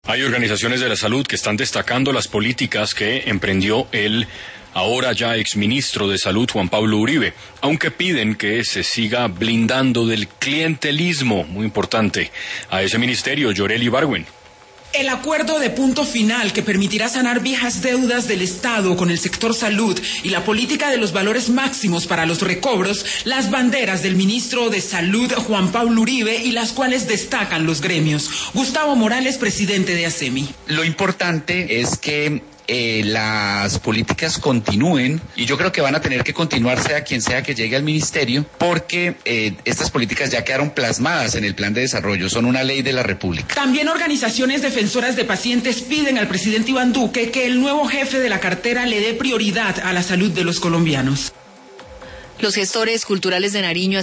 Hay organizaciones de la salud que están destacando las políticas que emprendió el ahora ya exministro de Salud Juan Pablo Uribe, aunque piden que se siga blindando del clientelismo, muy importante, a ese ministerio. Yoreli Ibargüen. El acuerdo de punto final que permitirá sanar viejas deudas del Estado con el sector salud y la política de los valores máximos para los recobros, las banderas del ministro de Salud Juan Pablo Uribe y las cuales destacan los gremios. Gustavo Morales, presidente de ASEMI. Lo importante es que las políticas continúen, y yo creo que van a tener que continuar sea quien sea que llegue al ministerio, porque estas políticas ya quedaron plasmadas en el plan de desarrollo, son una ley de la República. También organizaciones defensoras de pacientes piden al presidente Iván Duque que el nuevo jefe de la cartera le dé prioridad a la salud de los colombianos. Los gestores culturales de Nariño